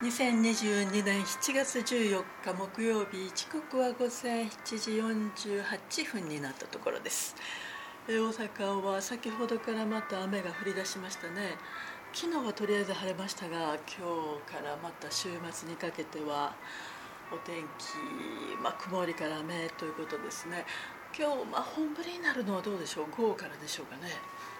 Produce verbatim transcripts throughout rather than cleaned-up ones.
にせんにじゅうにねんしちがつじゅうよっか木曜日、時刻は午前しちじよんじゅうはっぷんになったところです。大阪は先ほどからまた雨が降り出しましたね。昨日はとりあえず晴れましたが、今日からまた週末にかけてはお天気、まあ、曇りから雨ということですね。今日、まあ、本降りになるのはどうでしょう、午後からでしょうかね。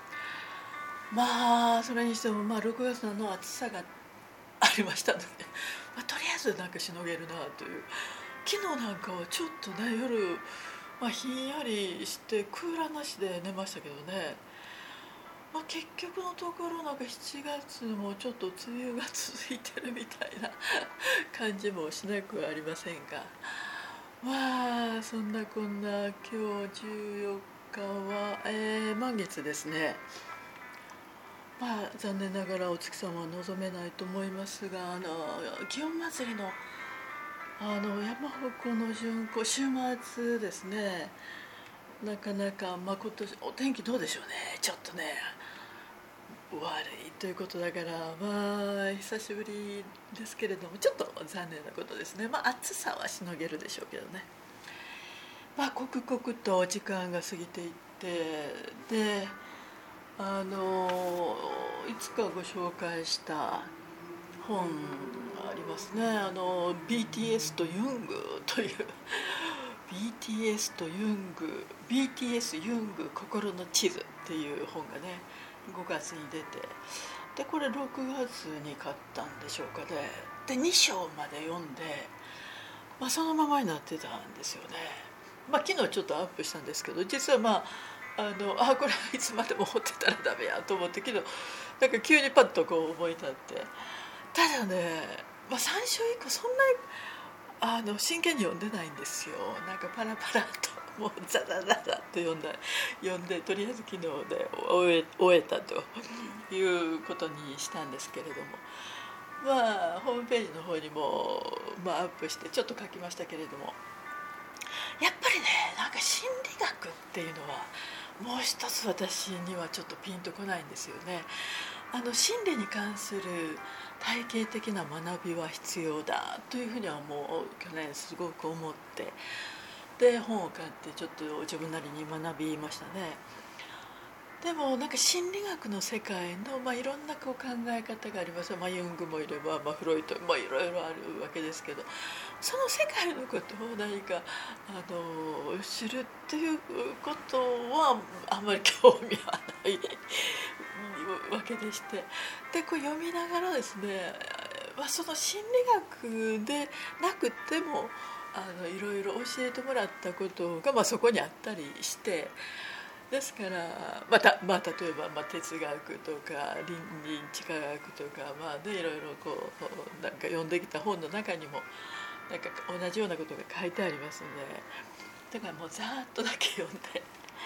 まあそれにしても、まあ、ろくがつの暑さがありましたので、まあ、とりあえずなんかしのげるなという。昨日なんかはちょっとね夜、まあ、ひんやりしてクーラーなしで寝ましたけどね、まあ、結局のところなんかしちがつもちょっと梅雨が続いてるみたいな感じもしなくはありませんが、まあそんなこんな今日じゅうよっかは、えー、満月ですね。まあ残念ながらお月様は望めないと思いますが、あの祇園祭のあの山鉾の巡行、週末ですね。なかなか、まあ、今年お天気どうでしょうね、ちょっとね悪いということだから、まあ久しぶりですけれどもちょっと残念なことですね。まあ暑さはしのげるでしょうけどね。まあ刻々と時間が過ぎていって、であのいつかご紹介した本がありますね。あの ビーティーエス とユングという ビーティーエス とユング ビーティーエス ユング心の地図っていう本がねごがつに出て、でこれろくがつに買ったんでしょうかね。でに章まで読んで、まあ、そのままになってたんですよね。まあ昨日ちょっとアップしたんですけど、実はまああのあこれはいつまでも掘ってたらダメやと思って、けどなんか急にパッとこう思い立って、ただね、まあ、さん章以降そんなにあの真剣に読んでないんですよ。なんかパラパラともうザザザザと読んだ読んで、とりあえず昨日で終え終えたということにしたんですけれども、まあホームページの方にも、まあ、アップしてちょっと書きましたけれども、やっぱりねなんか心理学っていうのはもう一つ私にはちょっとピンとこないんですよね。あの心理に関する体系的な学びは必要だというふうにはもう去年すごく思って、で本を買ってちょっと自分なりに学びましたね。でもなんか心理学の世界の、まあ、いろんなこう考え方があります。まあ、ユングもいれば、まあ、フロイト、まあ、いろいろあるわけですけど、その世界のことを何かあの知るっていうことはあんまり興味はないわけでして、でこう読みながらですね、まあ、その心理学でなくてもあのいろいろ教えてもらったことが、まあ、そこにあったりして、ですからまた、まあ、例えば、まあ、哲学とか倫理地科学とか、まあね、いろいろこうなんか読んできた本の中にもなんか同じようなことが書いてありますので、だからもうざーっとだけ読んで、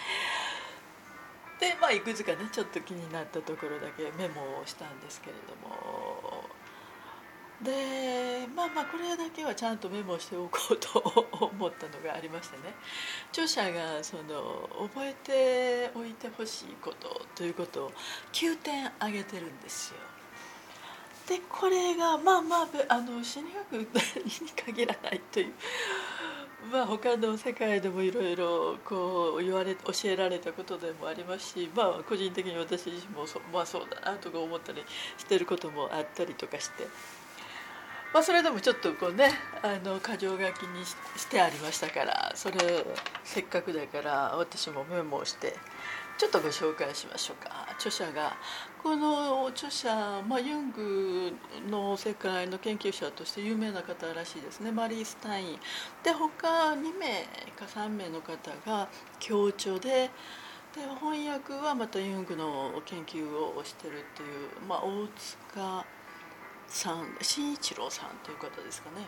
で、まあ、いくつかねちょっと気になったところだけメモをしたんですけれども、でまあまあこれだけはちゃんとメモしておこうと思ったのがありましてね。著者がその覚えておいてほしいことということをきゅうてん挙げてるんですよ。でこれがまあまああの心理学に限らないという、まあ他の世界でもいろいろこう言われ教えられたことでもありますし、まあ個人的に私自身もそ、まあ、そうだなとか思ったりしてることもあったりとかして、まあ、それでもちょっとこうねあの箇条書きにしてありましたから、それせっかくだから私もメモをしてちょっとご紹介しましょうか。著者がこの著者、まあ、ユングの世界の研究者として有名な方らしいですね。マリー・スタインで他にめいかさんめいの方が教著で、で翻訳はまたユングの研究をしてるっていう、まあ、大塚さん慎一郎さんという方ですかね。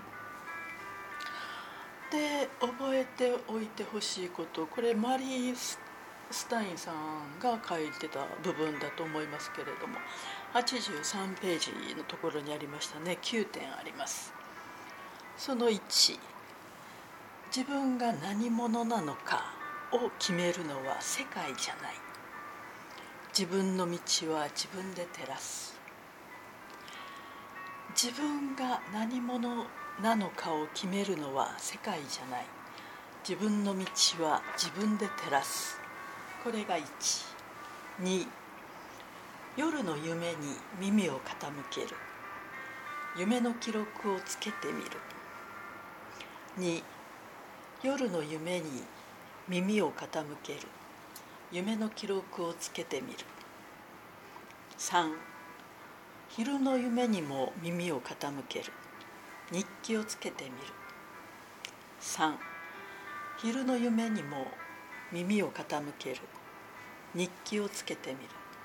で覚えておいてほしいこと、これマリー・スタインさんが書いてた部分だと思いますけれども、はちじゅうさんページのところにありましたね。きゅうてんあります。そのいち、自分が何者なのかを決めるのは世界じゃない。自分の道は自分で照らす。 自分が何者なのかを決めるのは世界じゃない。自分の道は自分で照らす。これがいち。に、夜の夢に耳を傾ける。夢の記録をつけてみる。に、夜の夢に耳を傾ける。夢の記録をつけてみる。さん、昼の夢にも耳を傾ける。日記をつけてみる。さん、昼の夢にも耳を傾ける。日記をつけてみ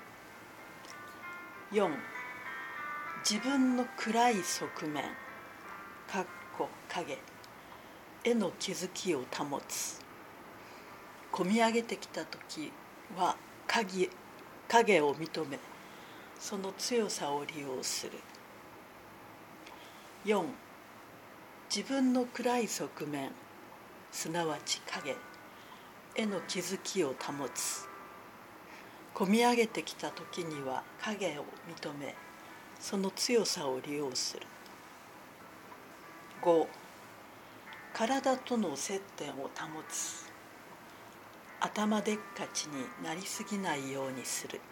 る。よん、自分の暗い側面かっこ影への気づきを保つ。こみ上げてきた時は 影, 影を認め、その強さを利用する。よん、自分の暗い側面すなわち影への気づきを保つ。こみ上げてきた時には影を認め、その強さを利用する。ご、体との接点を保つ。頭でっかちになりすぎないようにする。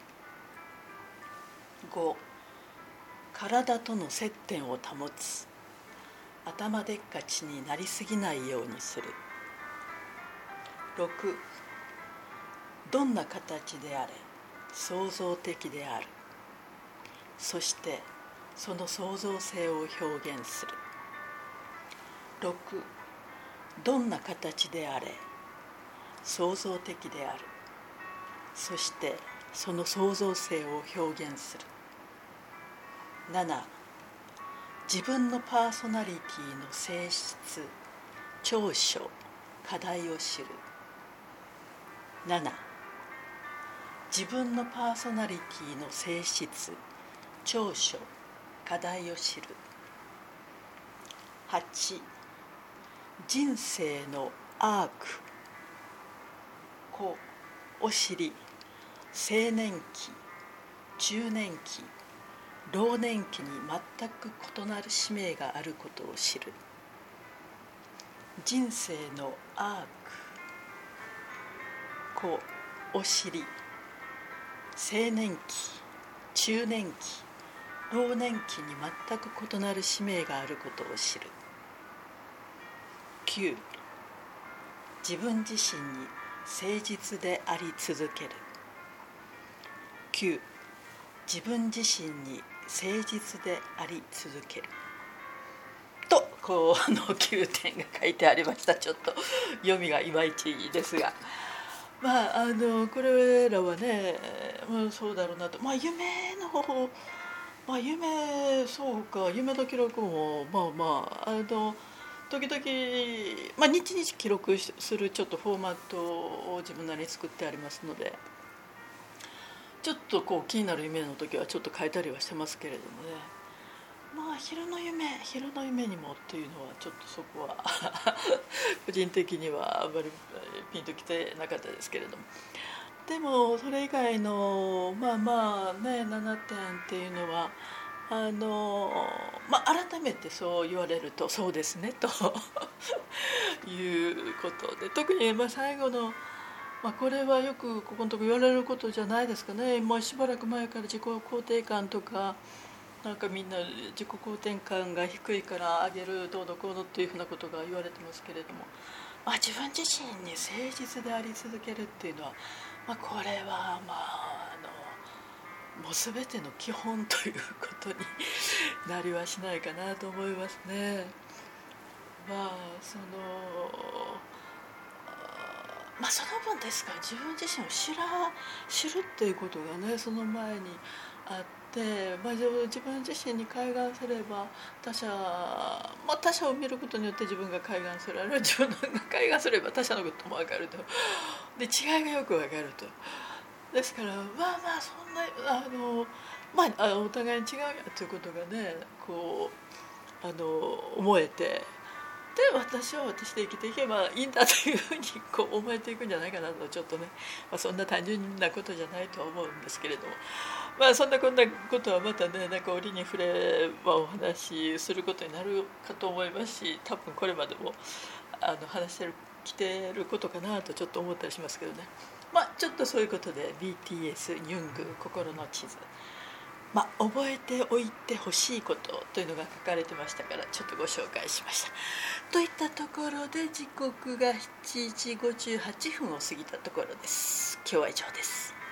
ご、体との接点を保つ。頭でっかちになりすぎないようにする。ろく、どんな形であれ創造的である。そしてその創造性を表現する。ろく、どんな形であれ創造的である。そしてその創造性を表現する。なな、自分のパーソナリティの性質、長所、課題を知る。なな、自分のパーソナリティの性質、長所、課題を知る。はち、人生のアーク、子、お尻、青年期、中年期、老年期に全く異なる使命があることを知る。人生のアーク、子、お尻、青年期、中年期、老年期に全く異なる使命があることを知る。きゅう、自分自身に誠実であり続ける。きゅう、自分自身に誠実であり続けると、こうのきゅうてんが書いてありました。ちょっと読みがいまいちですが、まああのこれらはね、まあ、そうだろうなと。まあ夢の方法、まあ夢、そうか、夢の記録もまあまああの時々、まあ、日々記録するちょっとフォーマットを自分なりに作ってありますので、ちょっとこう気になる夢の時はちょっと書いたりはしてますけれどもね。まあ昼の夢昼の夢にもっていうのはちょっとそこは個人的にはあんまりピンときてなかったですけれども、でもそれ以外のまあまあねななてんっていうのはあの、まあ、改めてそう言われるとそうですねということで、特にまあ最後の、まあ、これはよくここのとこ言われることじゃないですかね。もうしばらく前から自己肯定感とか、なんかみんな自己肯定感が低いから上げるどうのこうのっていうふうなことが言われてますけれども、まあ、自分自身に誠実であり続けるっていうのは、まあ、これはまああのもう全ての基本ということになりはしないかなと思いますね。まあそのまあその分ですから、自分自身を知ら知るっていうことがね、その前にあって、まあ、自分自身に開眼すれば他者、まあ、他者を見ることによって自分が開眼する、あるいは自分が開眼すれば他者のことも分かると、で違いがよく分かると。ですからまあまあそんなあの、まあ、あお互いに違うやということがねこうあの思えて、 私は私で生きていけばいいんだというふうにこう思えていくんじゃないかなと、ちょっとね、まあ、そんな単純なことじゃないとは思うんですけれども、まあそんなこんなことはまたね、なんか折に触れはお話しすることになるかと思いますし、多分これまでもあの話してるきてることかなとちょっと思ったりしますけどね。まあちょっとそういうことで ビーティーエス ユング心の地図、まあ、覚えておいてほしいことというのが書かれてましたから、ちょっとご紹介しました。といったところで時刻がしちじごじゅうはっぷんを過ぎたところです。今日は以上です。